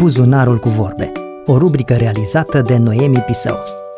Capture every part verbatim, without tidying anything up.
Buzunarul cu vorbe, o rubrică realizată de Noemi Pisău.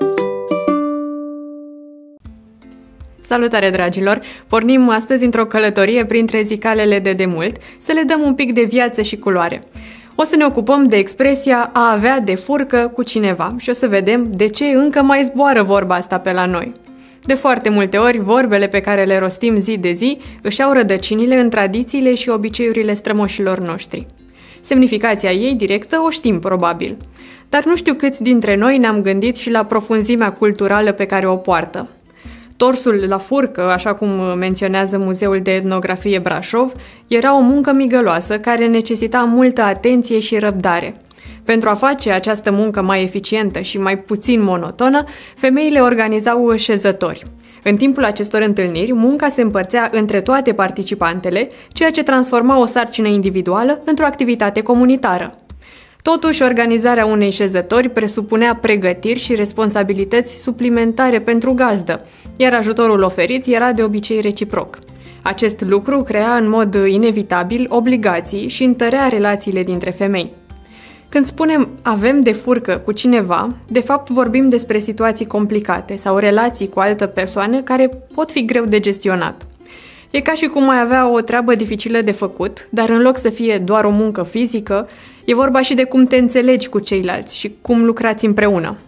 Salutare, dragilor! Pornim astăzi într-o călătorie printre zicalele de demult, să le dăm un pic de viață și culoare. O să ne ocupăm de expresia a avea de furcă cu cineva și o să vedem de ce încă mai zboară vorba asta pe la noi. De foarte multe ori, vorbele pe care le rostim zi de zi își au rădăcinile în tradițiile și obiceiurile strămoșilor noștri. Semnificația ei directă o știm probabil, dar nu știu câți dintre noi ne-am gândit și la profunzimea culturală pe care o poartă. Torsul la furcă, așa cum menționează Muzeul de Etnografie Brașov, era o muncă migăloasă care necesita multă atenție și răbdare. Pentru a face această muncă mai eficientă și mai puțin monotonă, femeile organizau șezători. În timpul acestor întâlniri, munca se împărțea între toate participantele, ceea ce transforma o sarcină individuală într-o activitate comunitară. Totuși, organizarea unei șezători presupunea pregătiri și responsabilități suplimentare pentru gazdă, iar ajutorul oferit era de obicei reciproc. Acest lucru crea în mod inevitabil obligații și întărea relațiile dintre femei. Când spunem avem de furcă cu cineva, de fapt vorbim despre situații complicate sau relații cu altă persoană care pot fi greu de gestionat. E ca și cum ai avea o treabă dificilă de făcut, dar în loc să fie doar o muncă fizică, e vorba și de cum te înțelegi cu ceilalți și cum lucrați împreună.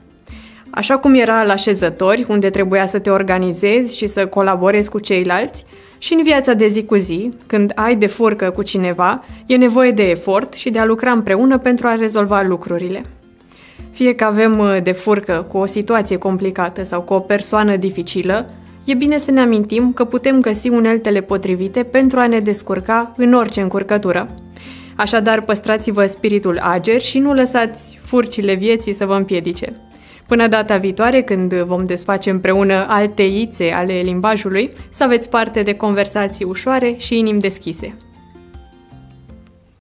Așa cum era la șezători, unde trebuia să te organizezi și să colaborezi cu ceilalți, și în viața de zi cu zi, când ai de furcă cu cineva, e nevoie de efort și de a lucra împreună pentru a rezolva lucrurile. Fie că avem de furcă cu o situație complicată sau cu o persoană dificilă, e bine să ne amintim că putem găsi uneltele potrivite pentru a ne descurca în orice încurcătură. Așadar, păstrați-vă spiritul ager și nu lăsați furcile vieții să vă împiedice. Până data viitoare, când vom desface împreună alte ițe ale limbajului, să aveți parte de conversații ușoare și inimi deschise.